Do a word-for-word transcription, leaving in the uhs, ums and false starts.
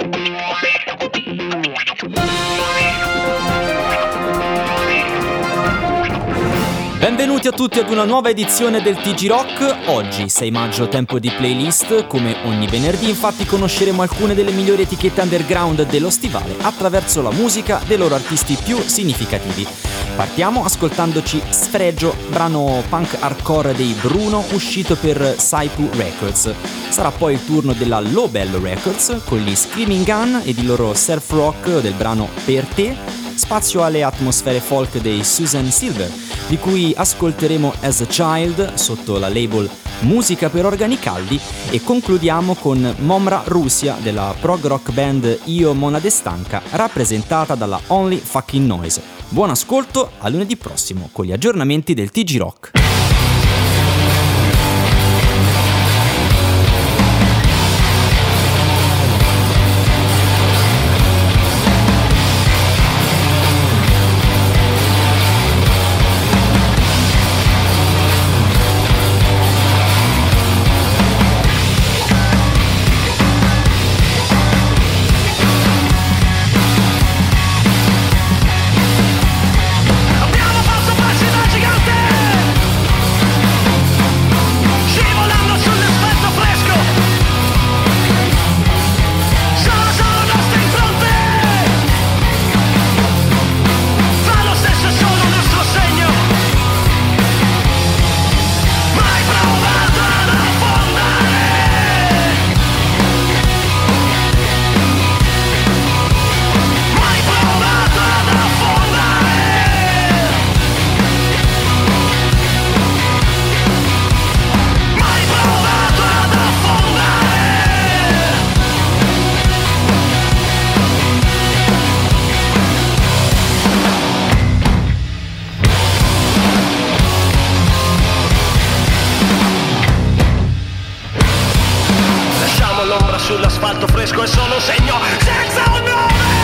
Benvenuti a tutti ad una nuova edizione del T G Rock. Oggi, sei maggio, tempo di playlist. Come ogni venerdì, infatti, conosceremo alcune delle migliori etichette underground dello stivale attraverso la musica dei loro artisti più significativi. Partiamo ascoltandoci Sfregio, brano punk hardcore dei Bruno uscito per Saipu Records. Sarà poi il turno della Lowbell Records con gli Screaming Gun ed il loro surf rock del brano Per te. Spazio alle atmosfere folk dei Susan Silver, di cui ascolteremo As a Child sotto la label Musica per Organi Caldi, e concludiamo con Momra Russia della prog rock band Io Monade Stanca, rappresentata dalla Only Fucking Noise. Buon ascolto, a lunedì prossimo con gli aggiornamenti del T G Rock. Sull'asfalto fresco è solo un segno senza un nome.